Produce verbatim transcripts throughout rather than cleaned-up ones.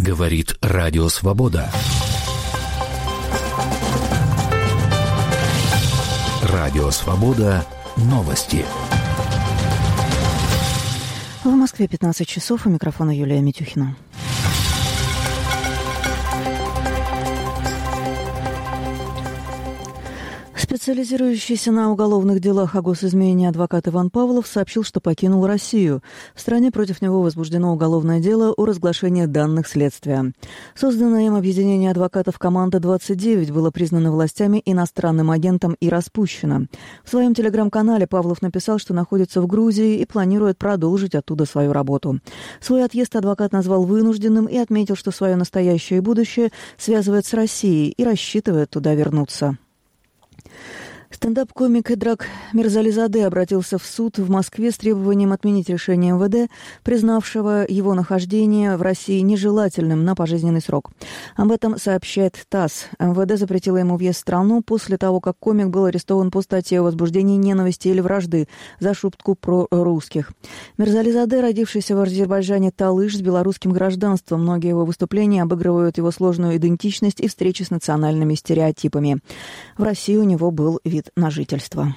Говорит Радио Свобода. Радио Свобода. Новости. В Москве пятнадцать часов. У микрофона Юлия Митюхина. Специализирующийся на уголовных делах о госизмене адвокат Иван Павлов сообщил, что покинул Россию. В стране против него возбуждено уголовное дело о разглашении данных следствия. Созданное им объединение адвокатов «Команда двадцать девять» было признано властями иностранным агентом и распущено. В своем телеграм-канале Павлов написал, что находится в Грузии и планирует продолжить оттуда свою работу. Свой отъезд адвокат назвал вынужденным и отметил, что свое настоящее и будущее связывает с Россией и рассчитывает туда вернуться. Стендап-комик Эдрак Мирзализаде обратился в суд в Москве с требованием отменить решение эм вэ дэ, признавшего его нахождение в России нежелательным на пожизненный срок. Об этом сообщает ТАСС. эм вэ дэ запретило ему въезд в страну после того, как комик был арестован по статье о возбуждении ненависти или вражды за шутку про русских. Мирзализаде, родившийся в Азербайджане Талыш с белорусским гражданством, многие его выступления обыгрывают его сложную идентичность и встречи с национальными стереотипами. В России у него был вид на жительство.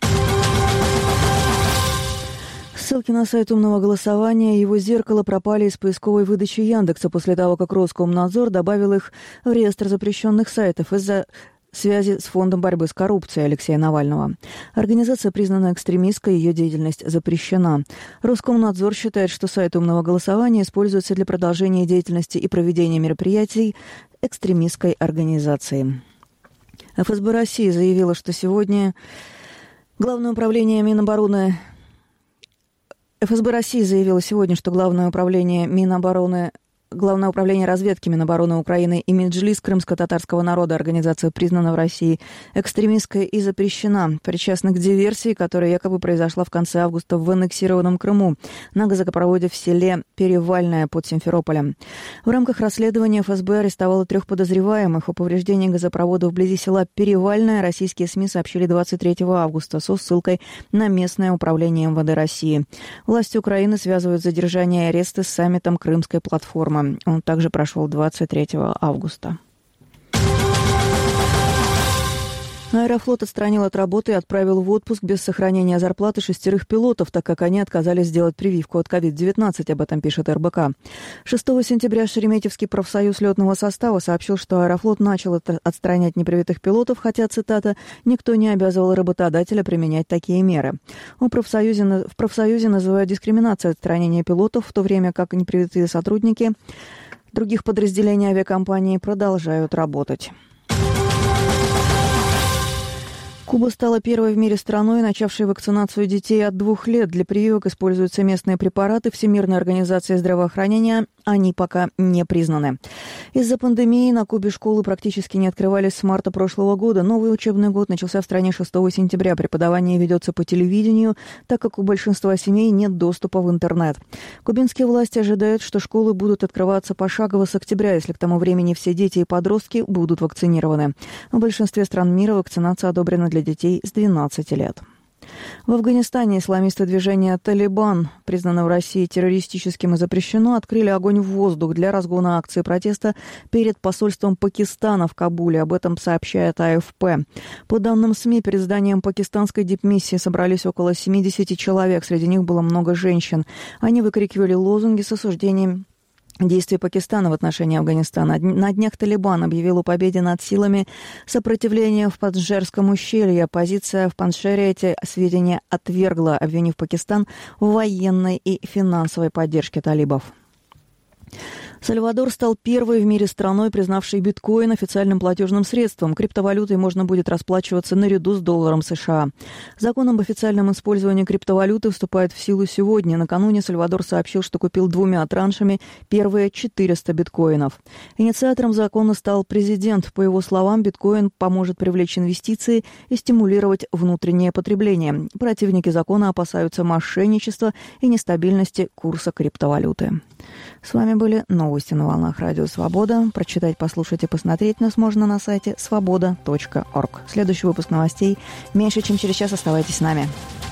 Ссылки на сайт умного голосования и его зеркало пропали из поисковой выдачи Яндекса после того, как Роскомнадзор добавил их в реестр запрещенных сайтов из-за связи с Фондом борьбы с коррупцией Алексея Навального. Организация признана экстремистской, ее деятельность запрещена. Роскомнадзор считает, что сайт умного голосования используется для продолжения деятельности и проведения мероприятий экстремистской организации. эф эс бэ России заявила, что сегодня Главное управление Минобороны эф эс бэ России заявило сегодня, что Главное управление Минобороны Главное управление разведки Минобороны Украины и Меджлис крымско-татарского народа, организация, признана в России экстремистской и запрещена, причастна к диверсии, которая якобы произошла в конце августа в аннексированном Крыму на газопроводе в селе Перевальное под Симферополем. В рамках расследования эф эс бэ арестовала трех подозреваемых. О повреждении газопровода вблизи села Перевальное российские СМИ сообщили двадцать третьего августа со ссылкой на местное управление эм вэ дэ России. Власти Украины связывают задержание и аресты с саммитом Крымской платформы. Он также прошел двадцать третьего августа. Аэрофлот отстранил от работы и отправил в отпуск без сохранения зарплаты шестерых пилотов, так как они отказались сделать прививку от ковид девятнадцать, об этом пишет эр бэ ка. шестого сентября Шереметьевский профсоюз летного состава сообщил, что Аэрофлот начал отстранять непривитых пилотов, хотя, цитата, «никто не обязывал работодателя применять такие меры». У профсоюзе, в профсоюзе называют дискриминацией отстранения пилотов, в то время как непривитые сотрудники других подразделений авиакомпании продолжают работать. Куба стала первой в мире страной, начавшей вакцинацию детей от двух лет. Для прививок используются местные препараты. Всемирной организации здравоохранения они пока не признаны. Из-за пандемии на Кубе школы практически не открывались с марта прошлого года. Новый учебный год начался в стране шестого сентября. Преподавание ведется по телевидению, так как у большинства семей нет доступа в интернет. Кубинские власти ожидают, что школы будут открываться пошагово с октября, если к тому времени все дети и подростки будут вакцинированы. В большинстве стран мира вакцинация одобрена для детей с двенадцати лет. В Афганистане исламисты движения «Талибан», признанное в России террористическим и запрещено, открыли огонь в воздух для разгона акции протеста перед посольством Пакистана в Кабуле. Об этом сообщает а эф пэ. По данным СМИ, перед зданием пакистанской дипмиссии собрались около семидесяти человек. Среди них было много женщин. Они выкрикивали лозунги с осуждением действий Пакистана в отношении Афганистана. На днях Талибан объявил о победе над силами сопротивления в Панджшерском ущелье. Оппозиция в Панджшере эти сведения отвергла, обвинив Пакистан в военной и финансовой поддержке талибов. Сальвадор стал первой в мире страной, признавшей биткоин официальным платежным средством. Криптовалютой можно будет расплачиваться наряду с долларом США. Закон об официальном использовании криптовалюты вступает в силу сегодня. Накануне Сальвадор сообщил, что купил двумя траншами первые четыреста биткоинов. Инициатором закона стал президент. По его словам, биткоин поможет привлечь инвестиции и стимулировать внутреннее потребление. Противники закона опасаются мошенничества и нестабильности курса криптовалюты. С вами были новости на волнах Радио Свобода. Прочитать, послушать и посмотреть нас можно на сайте свобода точка орг. Следующий выпуск новостей меньше, чем через час. Оставайтесь с нами.